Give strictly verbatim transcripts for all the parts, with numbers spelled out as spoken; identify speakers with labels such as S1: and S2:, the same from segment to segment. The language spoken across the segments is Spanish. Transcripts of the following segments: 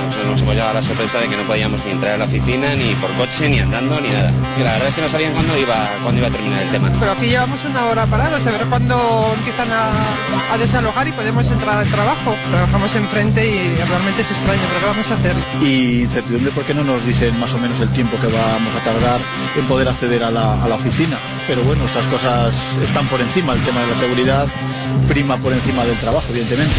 S1: nos hemos llevado a la sorpresa de que no podíamos ni entrar a la oficina, ni por coche, ni andando, ni nada. Y la verdad es que no sabían cuándo iba, cuándo iba a terminar el tema.
S2: Pero aquí llevamos una hora parados, a ver cuándo empiezan a, a desalojar y podemos entrar al trabajo. Trabajamos enfrente y realmente es extraño, pero ¿qué vamos a hacer?
S3: Y incertidumbre porque no nos dicen más o menos el tiempo que vamos a tardar en poder acceder a la, a la oficina. Pero bueno, estas cosas están por encima, el tema de la seguridad prima por encima del trabajo, evidentemente.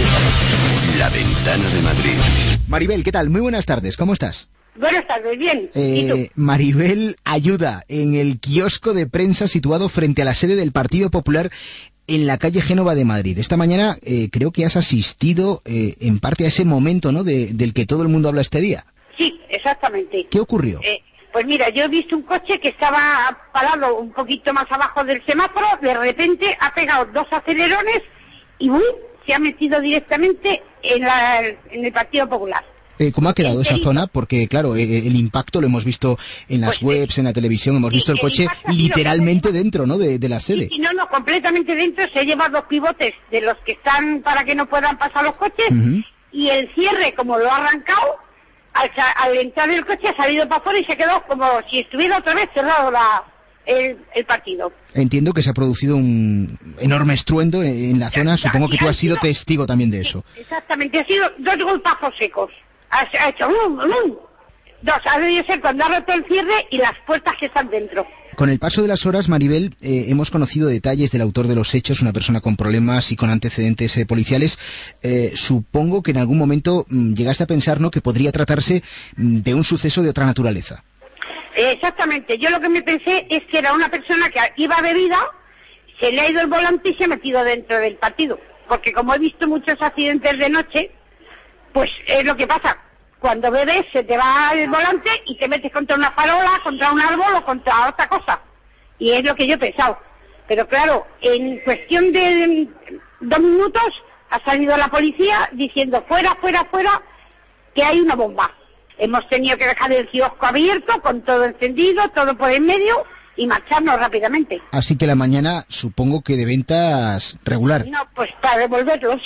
S4: La Ventana de Madrid.
S5: Maribel, ¿qué tal? Muy buenas tardes, ¿cómo estás?
S6: Buenas tardes, bien.
S5: Eh,
S6: ¿Y tú?
S5: Maribel ayuda en el kiosco de prensa situado frente a la sede del Partido Popular en la calle Génova de Madrid. Esta mañana eh, creo que has asistido eh, en parte a ese momento, ¿no?, de, del que todo el mundo habla este día.
S6: Sí, exactamente.
S5: ¿Qué ocurrió?
S6: Eh, pues mira, yo he visto un coche que estaba parado un poquito más abajo del semáforo, de repente ha pegado dos acelerones y ¡bum!, se ha metido directamente en, la, en el Partido Popular.
S5: Eh, ¿Cómo ha quedado esa zona? Porque, claro, eh, el impacto lo hemos visto en las
S6: pues,
S5: webs, en la televisión, hemos
S6: sí,
S5: visto el
S6: el
S5: coche literalmente dentro, ¿no?, de, de la sede.
S6: Sí, sí, no, no, completamente dentro. Se lleva dos pivotes de los que están para que no puedan pasar los coches, uh-huh. Y el cierre, como lo ha arrancado, al, al entrar el coche ha salido para afuera y se quedó como si estuviera otra vez cerrado la... El, el partido.
S5: Entiendo que se ha producido un enorme estruendo en, en la zona. Supongo que tú has sido testigo también de eso.
S6: Exactamente, ha sido dos golpazos secos. Ha, ha hecho um, um. Dos, ha debido ser cuando ha roto el cierre y las puertas que están dentro.
S5: Con el paso de las horas, Maribel, eh, hemos conocido detalles del autor de los hechos, una persona con problemas y con antecedentes eh, policiales. Eh, supongo que en algún momento mmm, llegaste a pensar, ¿no?, que podría tratarse mmm, de un suceso de otra naturaleza.
S6: Exactamente, yo lo que me pensé es que era una persona que iba bebida, se le ha ido el volante y se ha metido dentro del partido, porque como he visto muchos accidentes de noche, pues es lo que pasa, cuando bebes se te va el volante y te metes contra una farola, contra un árbol o contra otra cosa, y es lo que yo he pensado, pero claro, en cuestión de dos minutos ha salido la policía diciendo fuera, fuera, fuera, que hay una bomba. Hemos tenido que dejar el kiosco abierto, con todo encendido, todo por en medio, y marcharnos rápidamente.
S5: Así que la mañana, supongo que de ventas regular.
S6: No, pues para devolverlos.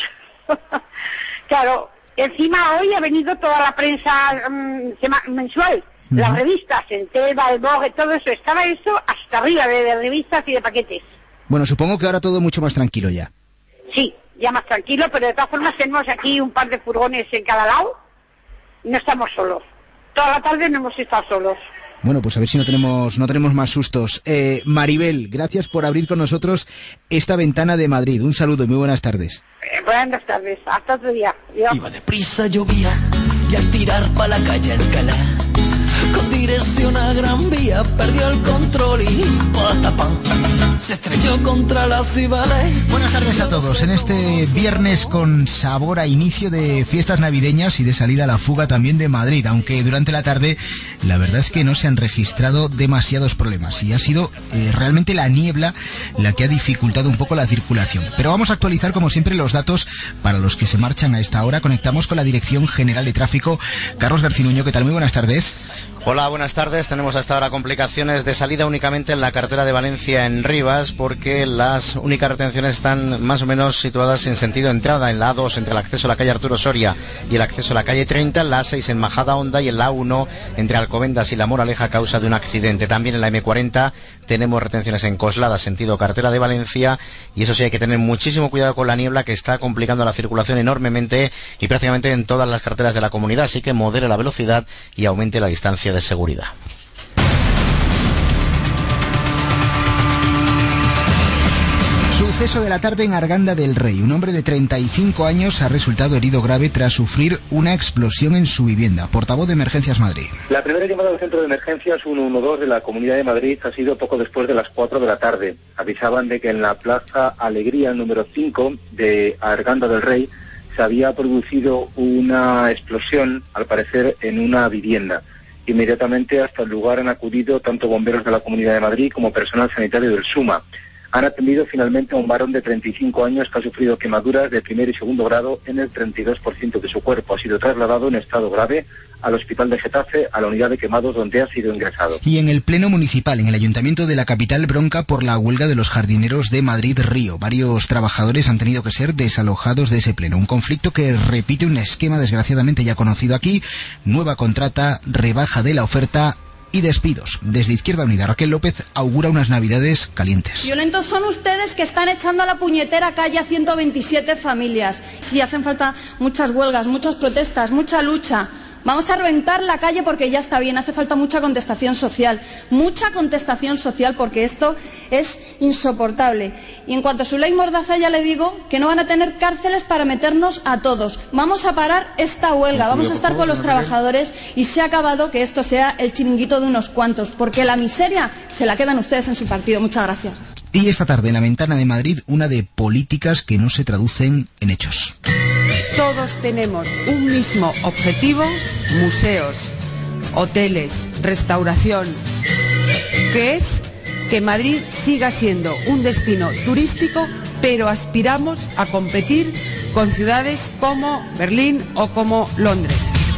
S6: Claro, encima hoy ha venido toda la prensa um, sema- mensual, uh-huh. Las revistas, el Telva, el Vogue, todo eso. Estaba eso hasta arriba de, de revistas y de paquetes.
S5: Bueno, supongo que ahora todo mucho más tranquilo ya.
S6: Sí, ya más tranquilo, pero de todas formas tenemos aquí un par de furgones en cada lado. No estamos solos. Toda la tarde no hemos estado solos.
S5: Bueno, pues a ver si no tenemos no tenemos más sustos. Eh, Maribel, gracias por abrir con nosotros esta ventana de Madrid. Un saludo y muy buenas tardes.
S6: Eh, buenas tardes. Hasta otro día. Adiós.
S7: Iba deprisa, llovía, y al tirar pa' la calle Alcalá, con dirección a Gran Vía, perdió el control y patapam, se estrelló contra la Cibeles.
S5: Buenas tardes a todos. En este viernes con sabor a inicio de fiestas navideñas y de salida a la fuga también de Madrid, aunque durante la tarde la verdad es que no se han registrado demasiados problemas y ha sido eh, realmente la niebla la que ha dificultado un poco la circulación. Pero vamos a actualizar como siempre los datos para los que se marchan a esta hora. Conectamos con la Dirección General de Tráfico. Carlos Garcinuño, ¿qué tal? Muy buenas tardes.
S8: Hola, buenas tardes. Tenemos hasta ahora complicaciones de salida únicamente en la carretera de Valencia en Rivas, porque las únicas retenciones están más o menos situadas en sentido entrada, en la A dos entre el acceso a la calle Arturo Soria y el acceso a la calle treinta, en la A seis en Majada Honda y en la A uno entre Alcobendas y La Moraleja a causa de un accidente. También en la eme cuarenta tenemos retenciones en Coslada, sentido carretera de Valencia, y eso sí, hay que tener muchísimo cuidado con la niebla que está complicando la circulación enormemente y prácticamente en todas las carreteras de la comunidad, así que modere la velocidad y aumente la distancia de seguridad.
S5: Suceso de la tarde en Arganda del Rey. Un hombre de treinta y cinco años ha resultado herido grave tras sufrir una explosión en su vivienda. Portavoz de Emergencias Madrid.
S9: La primera llamada al centro de emergencias ciento doce de la Comunidad de Madrid ha sido poco después de las cuatro de la tarde. Avisaban de que en la Plaza Alegría número cinco de Arganda del Rey se había producido una explosión, al parecer, en una vivienda. Inmediatamente hasta el lugar han acudido tanto bomberos de la Comunidad de Madrid como personal sanitario del SUMA. Han atendido finalmente a un varón de treinta y cinco años que ha sufrido quemaduras de primer y segundo grado en el treinta y dos por ciento de su cuerpo. Ha sido trasladado en estado grave al hospital de Getafe, a la unidad de quemados donde ha sido ingresado.
S5: Y en el Pleno Municipal, en el Ayuntamiento de la capital, bronca por la huelga de los jardineros de Madrid-Río. Varios trabajadores han tenido que ser desalojados de ese pleno. Un conflicto que repite un esquema desgraciadamente ya conocido aquí. Nueva contrata, rebaja de la oferta y despidos. Desde Izquierda Unida, Raquel López augura unas navidades calientes.
S10: Violentos son ustedes que están echando a la puñetera calle a ciento veintisiete familias. Sí, hacen falta muchas huelgas, muchas protestas, mucha lucha. Vamos a reventar la calle porque ya está bien, hace falta mucha contestación social, mucha contestación social porque esto es insoportable. Y en cuanto a su ley mordaza ya le digo que no van a tener cárceles para meternos a todos. Vamos a parar esta huelga, vamos a estar con los trabajadores y se ha acabado que esto sea el chiringuito de unos cuantos, porque la miseria se la quedan ustedes en su partido. Muchas gracias.
S5: Y esta tarde en la Ventana de Madrid, una de políticas que no se traducen en hechos.
S11: Todos tenemos un mismo objetivo: museos, hoteles, restauración, que es que Madrid siga siendo un destino turístico, pero aspiramos a competir con ciudades como Berlín o como Londres.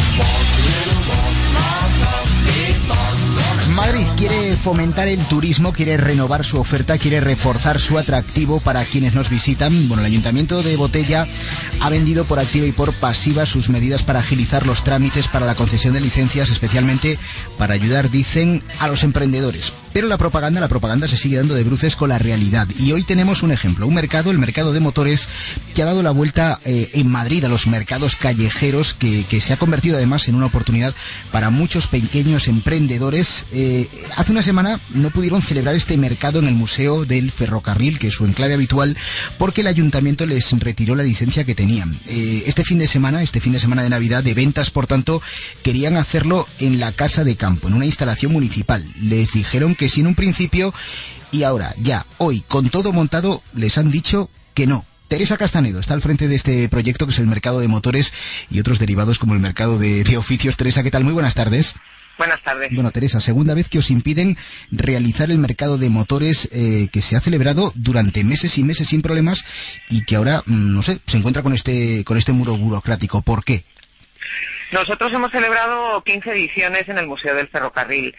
S5: Madrid quiere fomentar el turismo, quiere renovar su oferta, quiere reforzar su atractivo para quienes nos visitan. Bueno, el Ayuntamiento de Botella ha vendido por activa y por pasiva sus medidas para agilizar los trámites para la concesión de licencias, especialmente para ayudar, dicen, a los emprendedores. Pero la propaganda, la propaganda se sigue dando de bruces con la realidad. Y hoy tenemos un ejemplo, un mercado, el mercado de motores, que ha dado la vuelta eh, en Madrid a los mercados callejeros, que, que se ha convertido además en una oportunidad para muchos pequeños emprendedores. Eh, hace una semana no pudieron celebrar este mercado en el Museo del Ferrocarril, que es su enclave habitual, porque el Ayuntamiento les retiró la licencia que tenían. Eh, este fin de semana, este fin de semana de Navidad, de ventas, por tanto, querían hacerlo en la Casa de Campo, en una instalación municipal. Les dijeron que sí en un principio, y ahora, ya, hoy, con todo montado, les han dicho que no. Teresa Castanedo está al frente de este proyecto, que es el mercado de motores y otros derivados como el mercado de, de oficios. Teresa, ¿qué tal? Muy buenas tardes.
S12: Buenas tardes.
S5: Bueno, Teresa, segunda vez que os impiden realizar el mercado de motores eh, que se ha celebrado durante meses y meses sin problemas y que ahora, no sé, se encuentra con este, con este muro burocrático. ¿Por qué?
S12: Nosotros hemos celebrado quince ediciones en el Museo del Ferrocarril.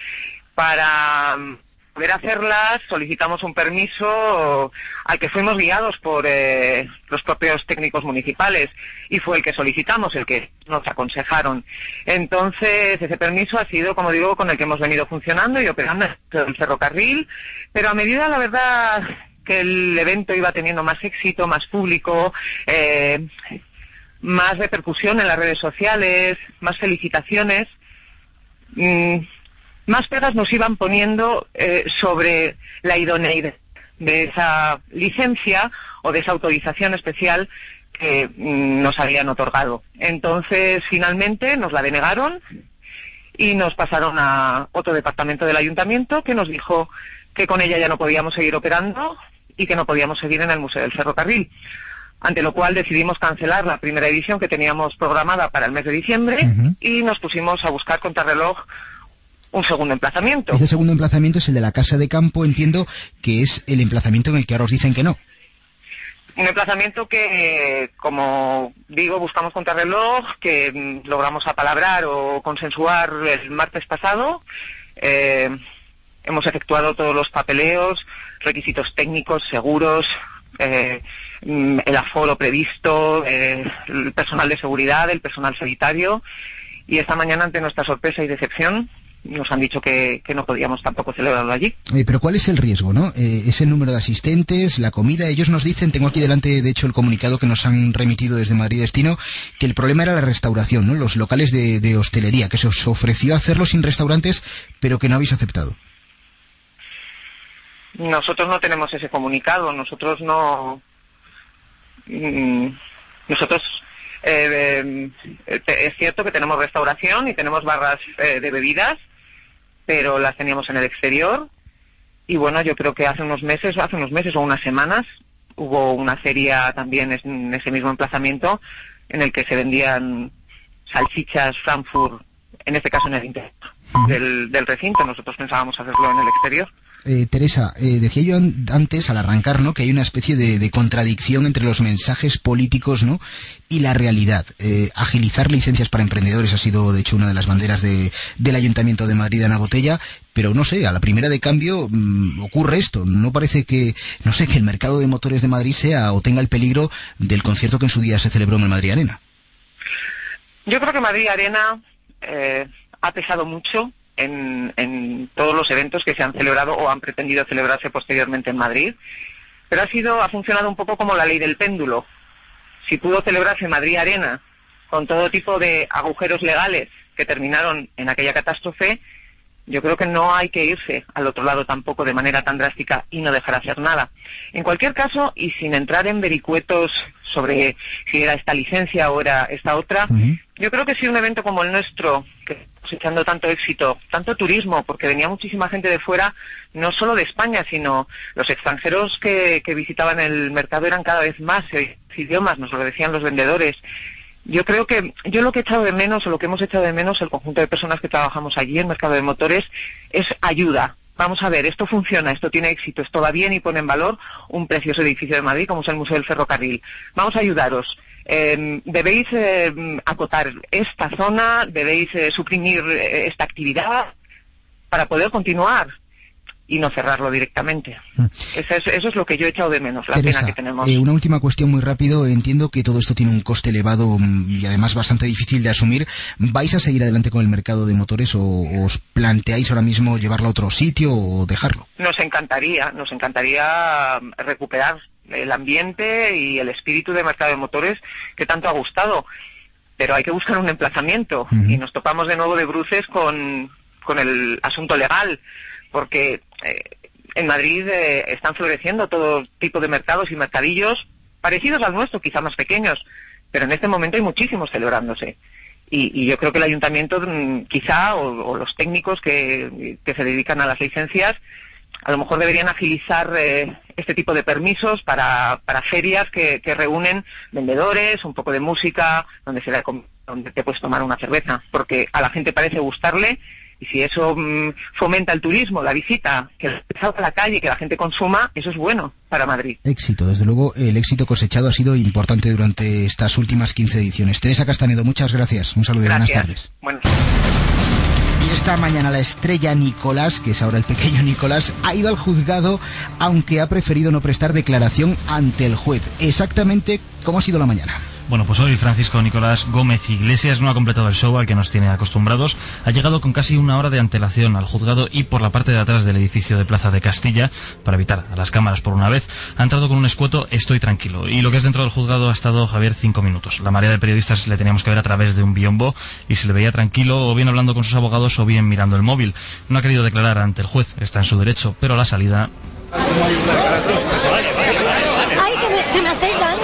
S12: Para poder hacerlas solicitamos un permiso al que fuimos guiados por eh, los propios técnicos municipales y fue el que solicitamos, el que nos aconsejaron. Entonces ese permiso ha sido, como digo, con el que hemos venido funcionando y operando en el ferrocarril, pero a medida, la verdad, que el evento iba teniendo más éxito, más público, eh, más repercusión en las redes sociales, más felicitaciones, mmm, más pegas nos iban poniendo eh, sobre la idoneidad de esa licencia o de esa autorización especial que mm, nos habían otorgado. Entonces, finalmente, nos la denegaron y nos pasaron a otro departamento del ayuntamiento que nos dijo que con ella ya no podíamos seguir operando y que no podíamos seguir en el Museo del Ferrocarril. Ante lo cual decidimos cancelar la primera edición que teníamos programada para el mes de diciembre uh-huh. y nos pusimos a buscar contrarreloj un segundo emplazamiento.
S5: Ese segundo emplazamiento es el de la Casa de Campo, entiendo que es el emplazamiento en el que ahora os dicen que no.
S12: Un emplazamiento que, como digo, buscamos contrarreloj, que logramos apalabrar o consensuar el martes pasado. Eh, hemos efectuado todos los papeleos, requisitos técnicos, seguros, eh, el aforo previsto, eh, el personal de seguridad, el personal sanitario. Y esta mañana, ante nuestra sorpresa y decepción, nos han dicho que, que no podíamos tampoco celebrarlo allí.
S5: Eh, pero ¿cuál es el riesgo, no? Eh, ¿Es el número de asistentes, la comida? Ellos nos dicen, tengo aquí delante, de hecho, el comunicado que nos han remitido desde Madrid Destino, que el problema era la restauración, ¿no? Los locales de, de hostelería, que se os ofreció hacerlo sin restaurantes, pero que no habéis aceptado.
S12: Nosotros no tenemos ese comunicado, nosotros no... Mm, nosotros... Eh, eh, es cierto que tenemos restauración y tenemos barras eh, de bebidas, pero las teníamos en el exterior. Y bueno, yo creo que hace unos meses, hace unos meses o unas semanas, hubo una feria también en ese mismo emplazamiento en el que se vendían salchichas Frankfurt, en este caso en el interior del, del recinto. Nosotros pensábamos hacerlo en el exterior.
S5: Eh, Teresa, eh, decía yo an antes, al arrancar, ¿no?, que hay una especie de, de contradicción entre los mensajes políticos, ¿no?, y la realidad. Eh, agilizar licencias para emprendedores ha sido, de hecho, una de las banderas de, del Ayuntamiento de Madrid, Ana Botella, pero no sé, a la primera de cambio mmm, ocurre esto. No parece que, no sé, que el mercado de motores de Madrid sea o tenga el peligro del concierto que en su día se celebró en el Madrid Arena.
S12: Yo creo que Madrid Arena eh, ha pesado mucho en, en todos los eventos que se han celebrado o han pretendido celebrarse posteriormente en Madrid, pero ha sido, ha funcionado un poco como la ley del péndulo. Si pudo celebrarse Madrid Arena con todo tipo de agujeros legales que terminaron en aquella catástrofe, yo creo que no hay que irse al otro lado tampoco de manera tan drástica y no dejar hacer nada. En cualquier caso, y sin entrar en vericuetos sobre si era esta licencia o era esta otra, uh-huh. yo creo que si un evento como el nuestro, que está cosechando tanto éxito, tanto turismo, porque venía muchísima gente de fuera, no solo de España, sino los extranjeros que, que visitaban el mercado eran cada vez más, seis idiomas, nos lo decían los vendedores. Yo creo que, yo lo que he echado de menos, o lo que hemos echado de menos, el conjunto de personas que trabajamos allí en Mercado de Motores, es ayuda. Vamos a ver, esto funciona, esto tiene éxito, esto va bien y pone en valor un precioso edificio de Madrid como es el Museo del Ferrocarril. Vamos a ayudaros. Eh, debéis eh, acotar esta zona, debéis eh, suprimir eh, esta actividad para poder continuar y no cerrarlo directamente. Mm. Eso, es, eso es lo que yo he echado de menos, la
S5: Teresa,
S12: pena que tenemos.
S5: Eh, una última cuestión muy rápido. Entiendo que todo esto tiene un coste elevado y además bastante difícil de asumir. ¿Vais a seguir adelante con el mercado de motores o, o os planteáis ahora mismo llevarlo a otro sitio o dejarlo?
S12: Nos encantaría, nos encantaría recuperar el ambiente y el espíritu de mercado de motores que tanto ha gustado, pero hay que buscar un emplazamiento. Uh-huh. Y nos topamos de nuevo de bruces con, con el asunto legal, porque eh, en Madrid eh, están floreciendo todo tipo de mercados y mercadillos parecidos al nuestro, quizá más pequeños, pero en este momento hay muchísimos celebrándose. Y, y yo creo que el ayuntamiento, quizá, o, o los técnicos que, que se dedican a las licencias, a lo mejor deberían agilizar eh, este tipo de permisos para, para ferias que, que reúnen vendedores, un poco de música, donde, se da, donde te puedes tomar una cerveza, porque a la gente parece gustarle. Y si eso mmm, fomenta el turismo, la visita, que salga a la calle, que la gente consuma, eso es bueno para Madrid.
S5: Éxito, desde luego, el éxito cosechado ha sido importante durante estas últimas quince ediciones. Teresa Castanedo, muchas gracias. Un saludo y buenas tardes.
S12: Bueno.
S5: Y esta mañana la estrella Nicolás, que es ahora el pequeño Nicolás, ha ido al juzgado, aunque ha preferido no prestar declaración ante el juez. Exactamente cómo ha sido la mañana.
S13: Bueno, pues hoy Francisco Nicolás Gómez Iglesias no ha completado el show al que nos tiene acostumbrados. Ha llegado con casi una hora de antelación al juzgado y por la parte de atrás del edificio de Plaza de Castilla, para evitar a las cámaras por una vez, ha entrado con un escueto "estoy tranquilo". Y lo que es dentro del juzgado ha estado Javier cinco minutos. La marea de periodistas le teníamos que ver a través de un biombo y se le veía tranquilo, o bien hablando con sus abogados o bien mirando el móvil. No ha querido declarar ante el juez, está en su derecho, pero a la salida...
S14: ¡Ay, que me, que me hacéis daño!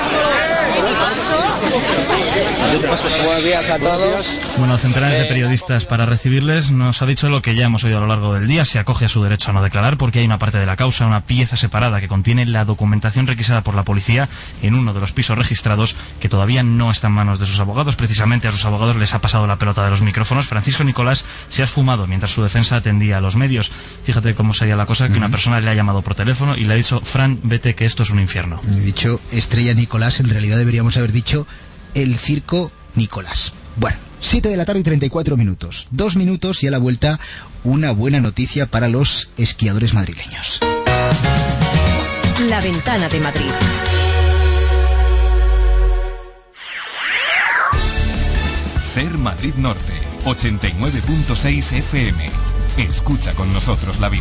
S15: Buenos días a todos.
S13: Bueno, centenares de periodistas para recibirles. Nos ha dicho lo que ya hemos oído a lo largo del día. Se acoge a su derecho a no declarar porque hay una parte de la causa, una pieza separada que contiene la documentación requisada por la policía en uno de los pisos registrados que todavía no está en manos de sus abogados. Precisamente a sus abogados les ha pasado la pelota de los micrófonos. Francisco Nicolás se ha esfumado mientras su defensa atendía a los medios. Fíjate cómo sería la cosa, que uh-huh. una persona le ha llamado por teléfono y le ha dicho: Fran, vete que esto es un infierno.
S5: He dicho estrella Nicolás, en realidad deberíamos haber dicho el circo Nicolás. Bueno, siete de la tarde y treinta y cuatro minutos. Dos minutos y a la vuelta una buena noticia para los esquiadores madrileños.
S16: La ventana de Madrid.
S17: Ser Madrid Norte, ochenta y nueve punto seis F M. Escucha con nosotros la vida.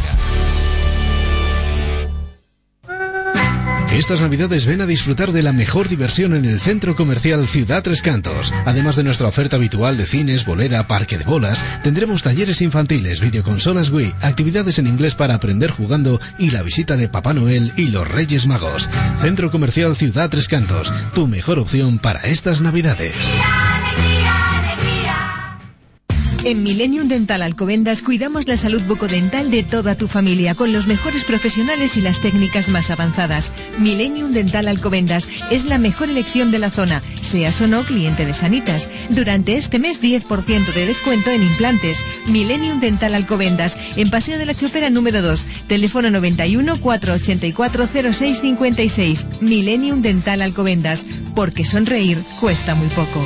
S18: Estas navidades ven a disfrutar de la mejor diversión en el Centro Comercial Ciudad Tres Cantos. Además de nuestra oferta habitual de cines, bolera, parque de bolas, tendremos talleres infantiles, videoconsolas Wii, actividades en inglés para aprender jugando y la visita de Papá Noel y los Reyes Magos. Centro Comercial Ciudad Tres Cantos, tu mejor opción para estas navidades.
S16: En Millennium Dental Alcobendas cuidamos la salud bucodental de toda tu familia con los mejores profesionales y las técnicas más avanzadas. Millennium Dental Alcobendas es la mejor elección de la zona, seas o no cliente de Sanitas. Durante este mes diez por ciento de descuento en implantes. Millennium Dental Alcobendas, en Paseo de la Chopera número dos, teléfono noventa y uno, cuatrocientos ochenta y cuatro, cero seis cincuenta y seis. Millennium Dental Alcobendas, porque sonreír cuesta muy poco.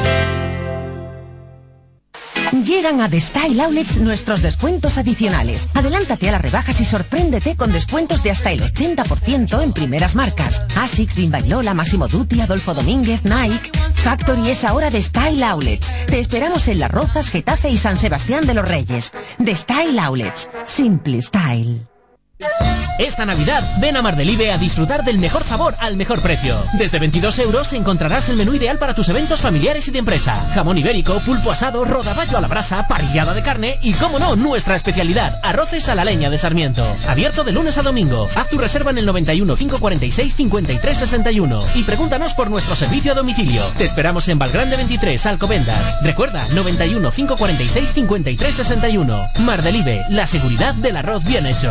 S19: Llegan a The Style Outlets nuestros descuentos adicionales. Adelántate a las rebajas y sorpréndete con descuentos de hasta el ochenta por ciento en primeras marcas. Asics, Bimba y Lola, Massimo Dutti, Adolfo Domínguez, Nike. Factory es ahora The Style Outlets. Te esperamos en Las Rozas, Getafe y San Sebastián de los Reyes. The Style Outlets. Simple Style.
S20: Esta Navidad ven a Mardelive a disfrutar del mejor sabor al mejor precio. Desde veintidós euros encontrarás el menú ideal para tus eventos familiares y de empresa. Jamón ibérico, pulpo asado, rodaballo a la brasa, parrillada de carne y, como no, nuestra especialidad, arroces a la leña de Sarmiento. Abierto de lunes a domingo. Haz tu reserva en el noventa y uno, cinco cuarenta y seis, cincuenta y tres sesenta y uno y pregúntanos por nuestro servicio a domicilio. Te esperamos en Valgrande veintitrés, Alcobendas. Recuerda, noventa y uno, cinco cuarenta y seis, cincuenta y tres sesenta y uno. Mardelive, la seguridad del arroz bien hecho.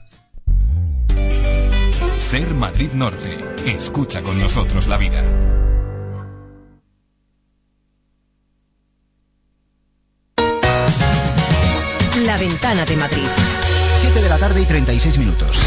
S17: Ser Madrid Norte. Escucha con nosotros la vida.
S16: La Ventana de Madrid.
S5: siete de la tarde y treinta y seis minutos.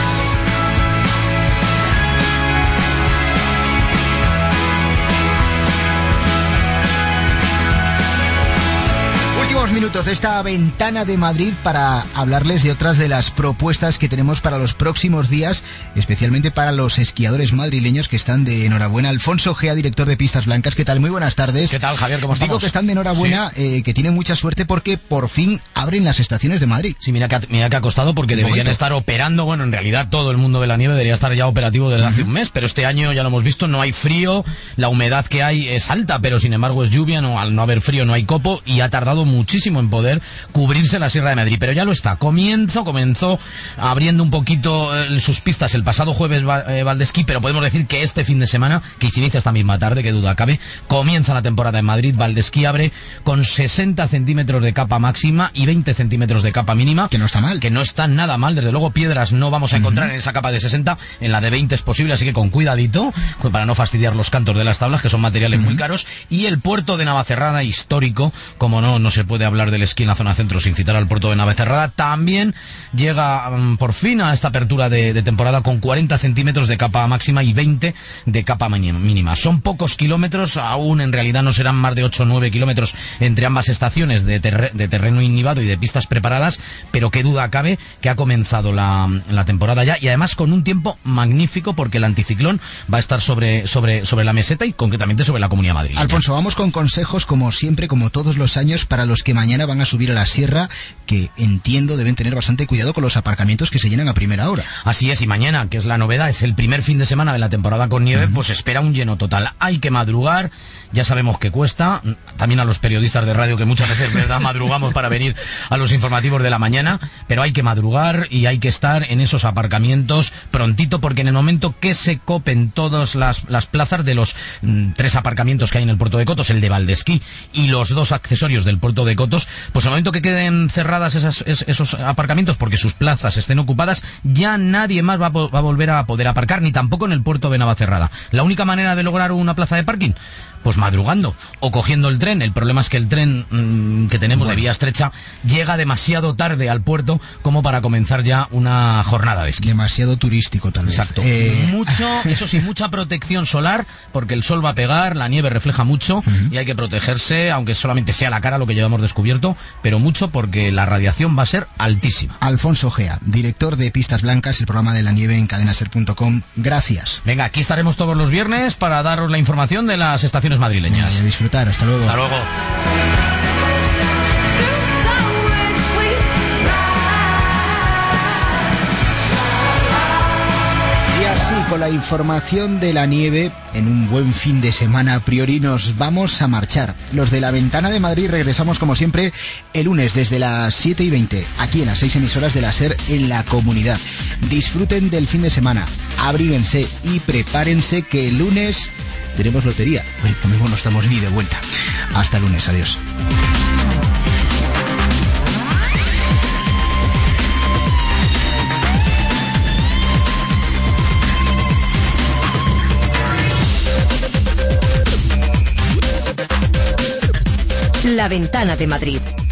S5: Últimos minutos de esta Ventana de Madrid para hablarles de otras de las propuestas que tenemos para los próximos días, especialmente para los esquiadores madrileños que están de enhorabuena. Alfonso Gea, director de Pistas Blancas, ¿qué tal? Muy buenas tardes.
S21: ¿Qué tal, Javier? ¿Cómo estamos?
S5: Digo que están de enhorabuena, sí. eh, que tienen mucha suerte porque por fin abren las estaciones de Madrid.
S21: Sí, mira que ha, mira que ha costado porque deberían estar operando, bueno, en realidad todo el mundo de la nieve debería estar ya operativo desde uh-huh. hace un mes, pero este año ya lo hemos visto, no hay frío, la humedad que hay es alta, pero sin embargo es lluvia, no, al no haber frío no hay copo y ha tardado muchísimo en poder cubrirse la Sierra de Madrid, pero ya lo está. Comienzo, comenzó abriendo un poquito eh, sus pistas el pasado jueves eh, Valdesquí, pero podemos decir que este fin de semana, que se inicia esta misma tarde, que duda cabe, comienza la temporada en Madrid. Valdesquí abre con sesenta centímetros de capa máxima y veinte centímetros de capa mínima.
S5: Que no está mal.
S21: Que no está nada mal, desde luego piedras no vamos a encontrar uh-huh. en esa capa de sesenta, en la de veinte es posible, así que con cuidadito, para no fastidiar los cantos de las tablas, que son materiales uh-huh. muy caros. Y el puerto de Navacerrada, histórico, como no, no se puede hablar del esquí en la zona centro sin citar al puerto de Navacerrada, también llega um, por fin a esta apertura de, de temporada con cuarenta centímetros de capa máxima y veinte de capa mínima. Son pocos kilómetros, aún en realidad no serán más de ocho o nueve kilómetros entre ambas estaciones de, terre de terreno innivado y de pistas preparadas, pero qué duda cabe que ha comenzado la, la temporada ya, y además con un tiempo magnífico porque el anticiclón va a estar sobre, sobre, sobre la meseta y concretamente sobre la Comunidad Madrileña.
S5: Alfonso, vamos con consejos como siempre, como todos los años, para los que mañana van a subir a la sierra, que entiendo deben tener bastante cuidado con los aparcamientos que se llenan a primera hora.
S21: Así es, y mañana, que es la novedad, es el primer fin de semana de la temporada con nieve, uh-huh. pues espera un lleno total. Hay que madrugar, ya sabemos que cuesta, también a los periodistas de radio que muchas veces, ¿verdad?, madrugamos para venir a los informativos de la mañana, pero hay que madrugar y hay que estar en esos aparcamientos prontito, porque en el momento que se copen todas las, las plazas de los mm, tres aparcamientos que hay en el puerto de Cotos, el de Valdesquí y los dos accesorios del puerto de Cotos, pues en el momento que queden cerradas esas, es, esos aparcamientos porque sus plazas estén ocupadas, ya nadie más va a, va a volver a poder aparcar, ni tampoco en el puerto de Navacerrada. La única manera de lograr una plaza de parking, pues madrugando o cogiendo el tren. El problema es que el tren mmm, que tenemos bueno. de vía estrecha llega demasiado tarde al puerto como para comenzar ya una jornada de esquí.
S5: Demasiado turístico tal vez.
S21: Exacto.
S5: Eh...
S21: Mucho, eso sí, mucha protección solar, porque el sol va a pegar, la nieve refleja mucho uh-huh. y hay que protegerse, aunque solamente sea la cara lo que llevamos descubierto, pero mucho porque la radiación va a ser altísima.
S5: Alfonso Gea, director de Pistas Blancas, el programa de la nieve en cadena ser punto com. Gracias.
S21: Venga, aquí estaremos todos los viernes para daros la información de las estaciones madrileñas.
S5: Venga, a disfrutar, hasta luego.
S21: Hasta luego.
S5: Y así, con la información de la nieve, en un buen fin de semana a priori nos vamos a marchar. Los de la Ventana de Madrid regresamos como siempre el lunes desde las siete y veinte, aquí en las seis emisoras de la SER en la comunidad. Disfruten del fin de semana, abríguense y prepárense que el lunes tenemos lotería. Bueno, lo mismo no estamos ni de vuelta. Hasta el lunes, adiós.
S19: La Ventana de Madrid.